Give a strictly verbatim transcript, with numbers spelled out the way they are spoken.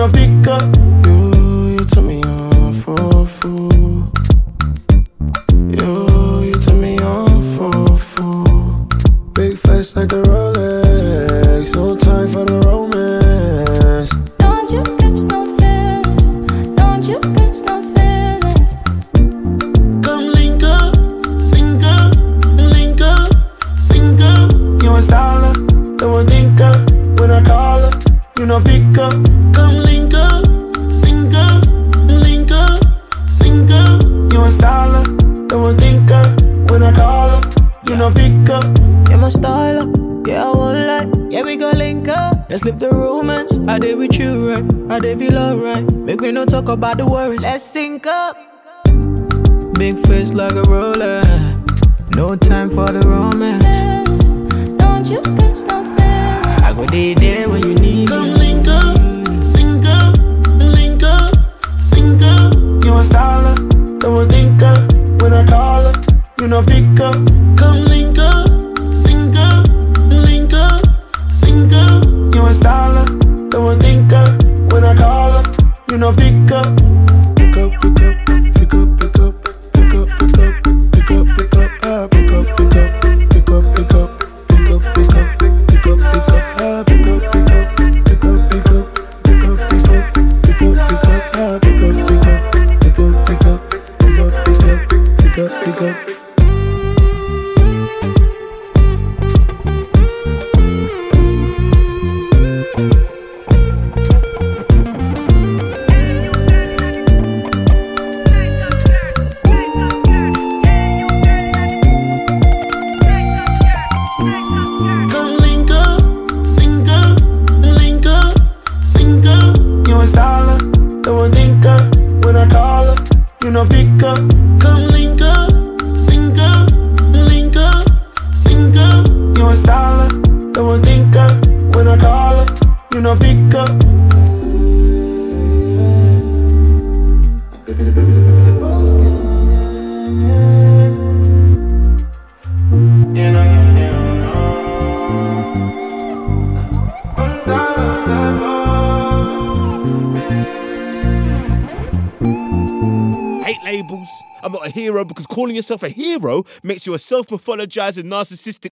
no pick up. You, you took me on for a fool. You, you took me on for a fool. Big face like the Rolex, so time for the romance. Don't you catch no feelings, don't you catch no feelings. Come link up, sync up, link up, sync up. You a styler, don't think up. When I call her, you no pick up. Come link up, sync up, link up, sync up. You a styler, don't think up. When I call her, you no pick up. You're my styler, yeah, I won't lie. Yeah, we gon' link up. Let's live the romance. I did with you, right? I did feel alright. Make me no talk about the worries. Let's sync up. Big face like a roller. No time for the romance. Don't you catch no feelings. I go there, there when you need Come me. link up, sync up, link up, sync up. You a styler, don't think up. When I call her, you no pick up. Come link up, sync up, link up, sync up. You a styler, don't think up. When I call her, you no pick up. Pick up, pick up, pick up, pick up, pick up, pick up, pick up, pick up, ah, pick up, pick up, pick up, pick up, pick up, pick up, pick up, pick up, ah, pick up, pick up, pick up, pick up, pick up, pick up, pick up, pick up, ah, pick up, pick up, pick up, pick up, pick up, pick up, pick up, pick up. Come link up, sync up, link up, sync up. You a styler, don't think up. When I call her, you no pick up. Come link up, sync up, link up, sync up. You a styler, don't think up. When I call her, you no pick up. Hate labels. I'm not a hero because calling yourself a hero makes you a self-mythologizing narcissistic